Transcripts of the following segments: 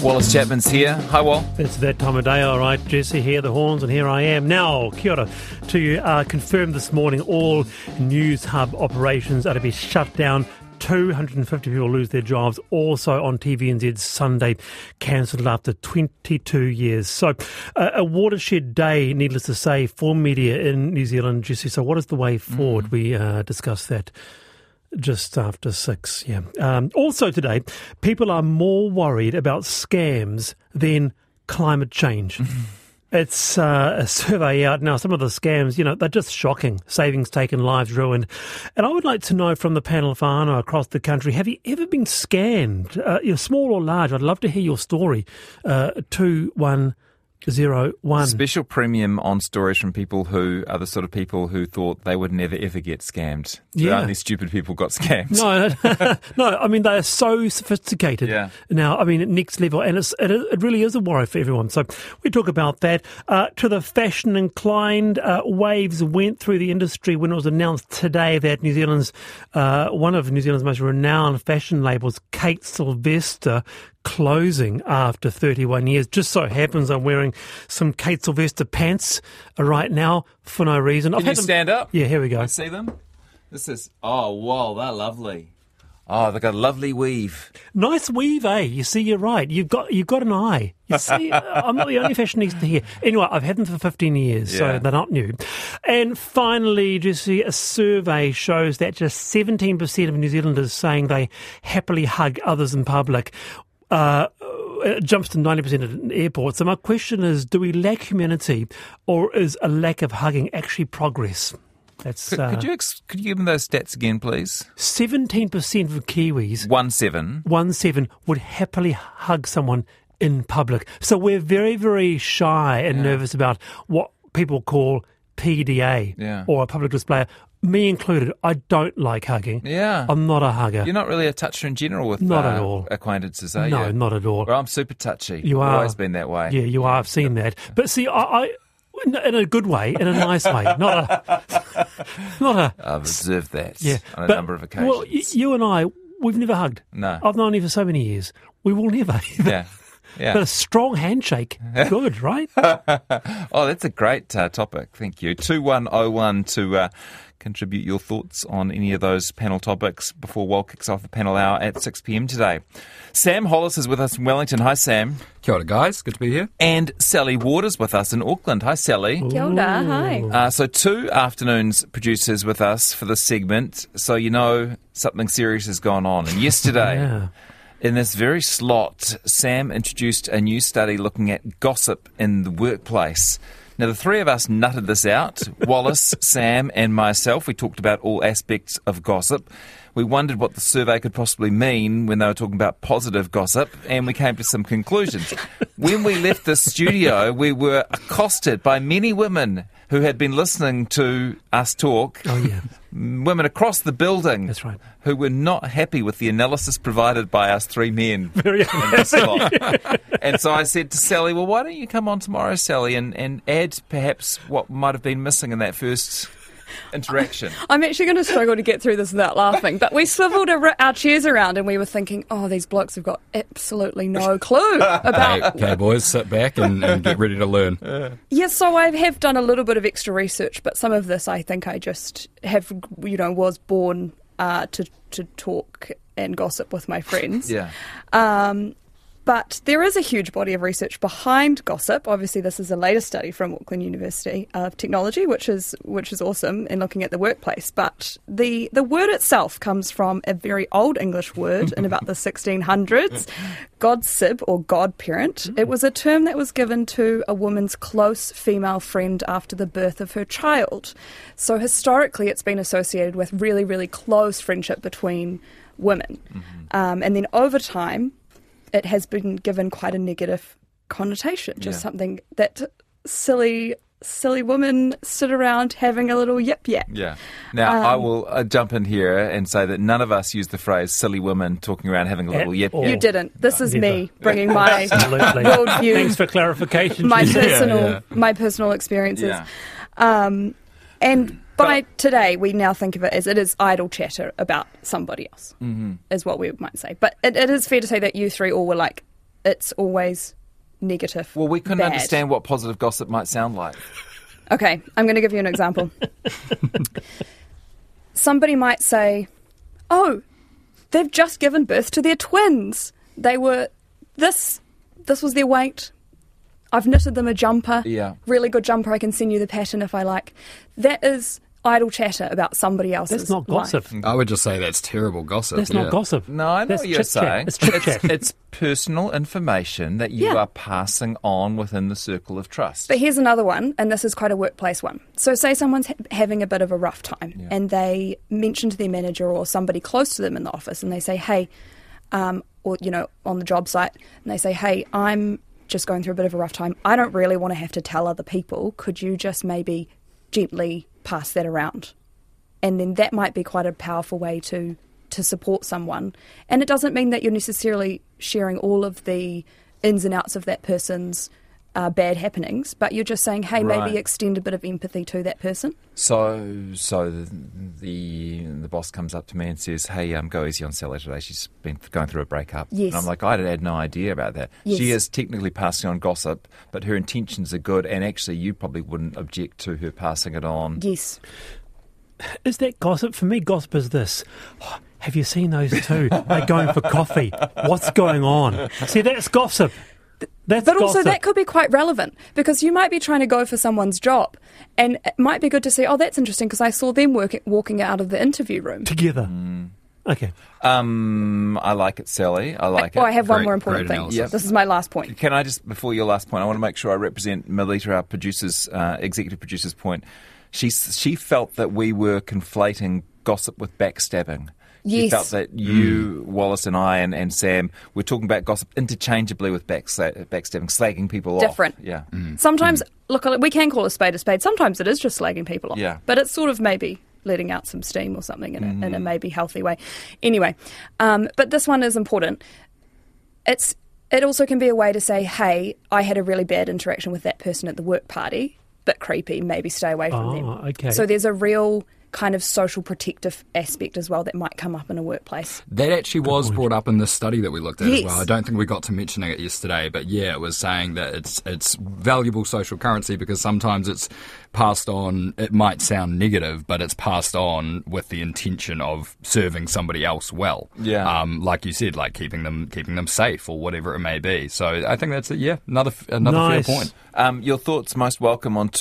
Wallace Chapman's here. Hi, Wal. It's that time of day, all right. Jesse here, the horns, and here I am. Now, kia ora to you. Confirmed this morning all News Hub operations are to be shut down. 250 people lose their jobs. Also on TVNZ Sunday, cancelled after 22 years. So a watershed day, needless to say, for media in New Zealand, Jesse. So what is the way forward? We discussed that just after 6, yeah. Also today, people are more worried about scams than climate change. It's a survey out now. Some of the scams, they're just shocking. Savings taken, lives ruined. And I would like to know from the panel of whānau across the country, have you ever been scammed? Small or large? I'd love to hear your story. 2101. Special premium on stories from people who are the sort of people who thought they would never ever get scammed. Yeah. Only stupid people got scammed. No, I mean, they are so sophisticated now. I mean, next level, and it really is a worry for everyone. So we talk about that. To the fashion inclined, waves went through the industry when it was announced today that New Zealand's one of New Zealand's most renowned fashion labels, Kate Sylvester, closing after 31 years. Just so happens I'm wearing some Kate Sylvester pants right now for no reason. Can you stand up? Yeah, here we go. I see them. This is, oh, wow, they're lovely. Oh, they've got a lovely weave. Nice weave, eh? You see, you're right. You've got an eye. You see, I'm not the only fashionista here. Anyway, I've had them for 15 years, so they're not new. And finally, Jesse, a survey shows that just 17% of New Zealanders saying they happily hug others in public. It jumps to 90% at airports. So my question is, do we lack humanity, or is a lack of hugging actually progress? That's Could you give them those stats again, please? 17% of Kiwis, 17 would happily hug someone in public. So we're very, very shy and nervous about what people call PDA or a public display. Me included, I don't like hugging. Yeah. I'm not a hugger. You're not really a toucher in general with not at all. Acquaintances, are you? No, not at all. Well, I'm super touchy. You are. Always been that way. Yeah, you are. I've seen that. But see, I in a good way, in a nice way, not a. I've observed that on a number of occasions. Well, you and I, we've never hugged. No. I've known you for so many years. We will never. Yeah. But a strong handshake, good, right? Oh, that's a great topic. Thank you. 2101 to contribute your thoughts on any of those panel topics before Wal kicks off the panel hour at 6 p.m. today. Sam Hollis is with us in Wellington. Hi, Sam. Kia ora, guys. Good to be here. And Sally Waters with us in Auckland. Hi, Sally. Kia ora, hi. So 2 afternoons producers with us for this segment. So something serious has gone on. And yesterday... In this very slot, Sam introduced a new study looking at gossip in the workplace. Now, the 3 of us nutted this out. Wallace, Sam and myself. We talked about all aspects of gossip. We wondered what the survey could possibly mean when they were talking about positive gossip, and we came to some conclusions. When we left the studio, we were accosted by many women who had been listening to us talk. Oh, yeah. Women across the building. That's right. Who were not happy with the analysis provided by us 3 men. Very in this slot. And so I said to Sally, well, why don't you come on tomorrow, Sally, and add perhaps what might have been missing in that first interaction. I'm actually going to struggle to get through this without laughing, but we swiveled our chairs around and we were thinking, oh, these blokes have got absolutely no clue about... Okay, boys, sit back and get ready to learn. Yes, so I have done a little bit of extra research, but some of this I think I just have, was born to talk and gossip with my friends. Yeah. But there is a huge body of research behind gossip. Obviously, this is a latest study from Auckland University of Technology, which is awesome in looking at the workplace. But the word itself comes from a very old English word in about the 1600s, godsib or godparent. It was a term that was given to a woman's close female friend after the birth of her child. So historically, it's been associated with really, really close friendship between women. And then over time, it has been given quite a negative connotation, just something that silly women sit around having a little yip-yap. Yeah. Now, I will jump in here and say that none of us use the phrase silly women talking around having a little yip-yap. You didn't. This is me bringing my worldview. Thanks for clarification. My personal experiences. Yeah. And by today, we now think of it as it is idle chatter about somebody else, is what we might say. But it is fair to say that you 3 all were like, it's always negative. Well, we couldn't bad. understand what positive gossip might sound like. Okay, I'm going to give you an example. Somebody might say, oh, they've just given birth to their twins. They were, this was their weight. I've knitted them a jumper. Yeah. Really good jumper. I can send you the pattern if I like. That is idle chatter about somebody else's That's not life. gossip. I would just say that's terrible gossip. That's yeah. not gossip. No, I know That's what you're chit-chat. saying. It's chit-chat. It's personal information that you Yeah. are passing on within the circle of trust. But here's another one, and this is quite a workplace one. So say someone's having a bit of a rough time, and they mention to their manager or somebody close to them in the office, and they say, hey, or, on the job site, and they say, hey, I'm just going through a bit of a rough time. I don't really want to have to tell other people. Could you just maybe gently pass that around? And then that might be quite a powerful way to support someone. And it doesn't mean that you're necessarily sharing all of the ins and outs of that person's bad happenings, but you're just saying, hey, Right. maybe extend a bit of empathy to that person. So the boss comes up to me and says, hey, go easy on Sally today. She's been going through a breakup. Yes. And I'm like, I had no idea about that. Yes. She is technically passing on gossip, but her intentions are good, and actually you probably wouldn't object to her passing it on. Yes. Is that gossip? For me, gossip is this. Oh, have you seen those two? They're going for coffee. What's going on? See, that's gossip. That's But also gossip. that could be quite relevant because you might be trying to go for someone's job and it might be good to say, oh, that's interesting because I saw them walking out of the interview room. Together. Okay. I like it, Sally. I like it. Oh, I have one Great- more important great thing. analysis. This is my last point. Can I just, before your last point, I want to make sure I represent Melita, our producer's, executive producer's point. She felt that we were conflating gossip with backstabbing. She Yes. felt that you, Wallace, and I, and Sam, were talking about gossip interchangeably with backstabbing, slagging people Different. off. Yeah. Sometimes, look, we can call a spade a spade. Sometimes it is just slagging people off. Yeah. But it's sort of maybe letting out some steam or something in a maybe healthy way. Anyway, but this one is important. It also can be a way to say, hey, I had a really bad interaction with that person at the work party, bit creepy, maybe stay away from them. Okay. So there's a real kind of social protective aspect as well that might come up in a workplace. That actually was brought up in this study that we looked at as Yes. well. I don't think we got to mentioning it yesterday, but yeah, it was saying that it's valuable social currency because sometimes it's passed on, it might sound negative, but it's passed on with the intention of serving somebody else well. Yeah. Like you said, like keeping them safe or whatever it may be. So I think that's another Nice. fair point. Your thoughts most welcome on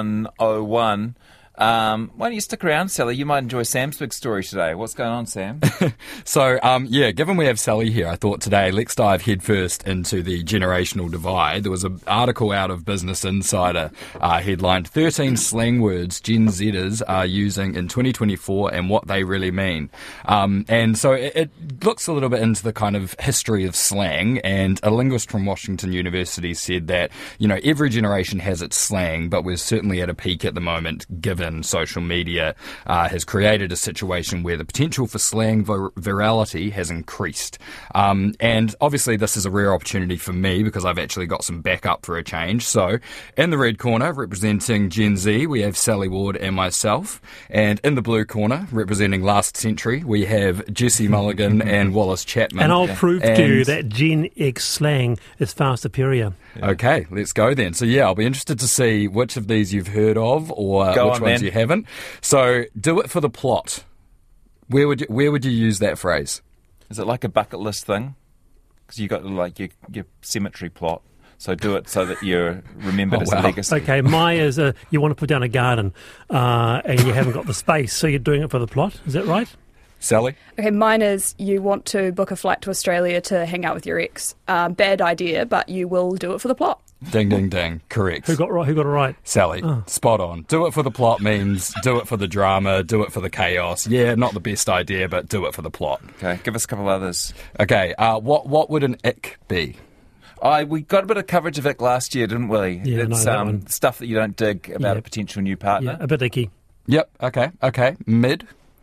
2101. Why don't you stick around, Sally? You might enjoy Sam's big story today. What's going on, Sam? So, given we have Sally here, I thought today let's dive headfirst into the generational divide. There was an article out of Business Insider headlined 13 slang words Gen Zers are using in 2024 and what they really mean. And so it looks a little bit into the kind of history of slang, and a linguist from Washington University said that, every generation has its slang, but we're certainly at a peak at the moment given social media has created a situation where the potential for slang virality has increased. And obviously this is a rare opportunity for me because I've actually got some backup for a change. So in the red corner, representing Gen Z, we have Sally Ward and myself. And in the blue corner, representing last century, we have Jesse Mulligan and Wallace Chapman. And I'll prove to you And- that Gen X slang is far superior. Okay, let's go then. So I'll be interested to see which of these you've heard of or Go which on, ones then. you haven't. So do it for the plot. Where would you use that phrase? Is it like a bucket list thing? Because you got like your cemetery plot. So do it so that you're remembered Oh, as a wow. legacy. Okay, my is you want to put down a garden and you haven't got the space, so you're doing it for the plot. Is that right? Sally? Okay, mine is you want to book a flight to Australia to hang out with your ex. Bad idea, but you will do it for the plot. Ding, ding, ding. Correct. Who got it right? Sally, spot on. Do it for the plot means do it for the drama, do it for the chaos. Yeah, not the best idea, but do it for the plot. Okay, give us a couple others. Okay, what would an ick be? We got a bit of coverage of it last year, didn't we? Yeah, It's that one. stuff that you don't dig about Yeah. a potential new partner. Yeah, a bit icky. Yep, okay. Mid?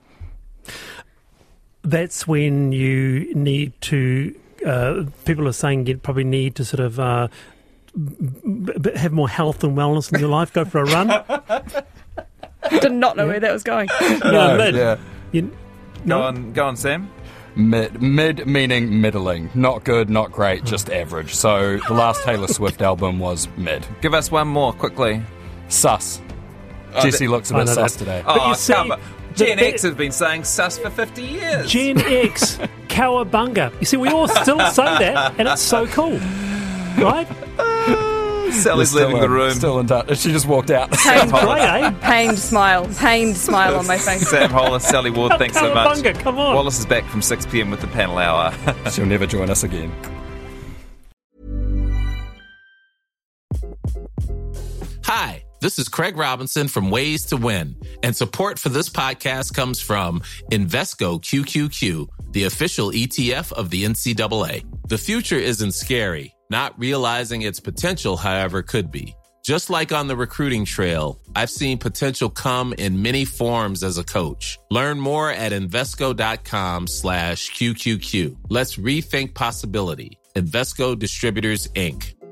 That's when you need to. People are saying you probably need to sort of have more health and wellness in your life. Go for a run. Did not know where that was going. Mid. yeah. You, no, Go on, Sam. Mid meaning middling. Not good, not great, just average. So the last Taylor Swift album was mid. Give us one more, quickly. Sus. Jesse looks a bit sus today. Oh, you see, cover. Gen X have been saying sus for 50 years. Gen X, cowabunga. You see, we all still say that, and it's so cool, right? Sally's leaving the room. Still in touch. She just walked out. Sounds great, eh? Pained smile on my face. Sam Hollis, Sally Ward, thanks so much. Cowabunga, come on. Wallace is back from 6 p.m. with the panel hour. She'll never join us again. Hi, this is Craig Robinson from Ways to Win, and support for this podcast comes from Invesco QQQ, the official ETF of the NCAA. The future isn't scary. Not realizing its potential, however, could be. Just like on the recruiting trail, I've seen potential come in many forms as a coach. Learn more at Invesco.com/QQQ. Let's rethink possibility. Invesco Distributors, Inc.